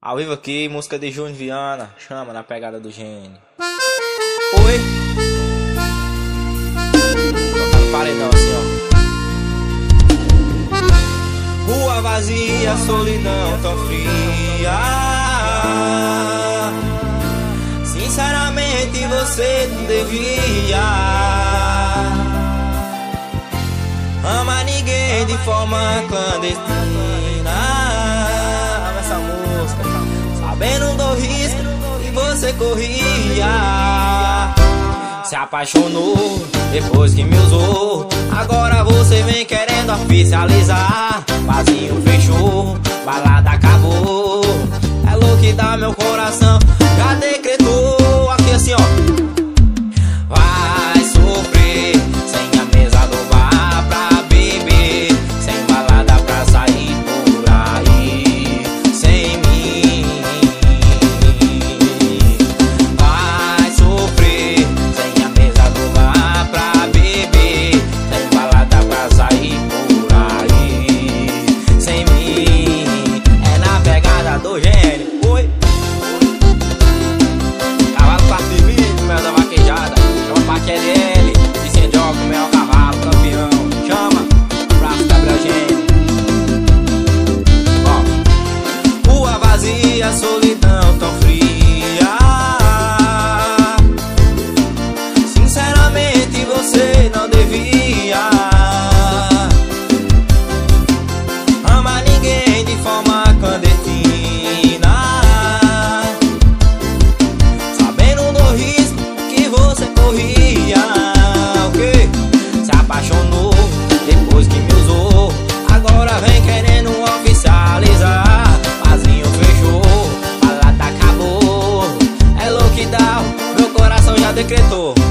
Ao vivo aqui, música de Júnior Viana, chama na pegada do gênio. Oi. Não parei não, assim ó. Rua vazia, solidão tão fria. Sinceramente você não devia amar ninguém de forma clandestina. Essa música, sabendo do risco que você corria. Se apaixonou depois que me usou. Agora você vem querendo oficializar. Vazinho fechou, balada acabou. É louco que dá meu coração. Já decretou aqui assim ó. Vai sofrer sem a mesa do bar pra beber, sem balada pra sair por aí, sem mim. Vai sofrer sem a mesa do bar pra beber, sem balada pra sair por aí, sem mim. É na pegada do gênio. Oi. Cavalo quarto de milho, mel da vaquejada. Chama pra QLL, Vicente Joga, o mel cavalo, campeão. Chama, abraço Gabriel Gênio. Ó, rua vazia, solidão tão fria. Sinceramente você não devia amar ninguém de forma clandestina, sabendo do risco que você corria. O quê? Se apaixonou depois que me usou. Agora vem querendo oficializar. Vazinho fechou, balada acabou. É louco que dá, meu coração já decretou.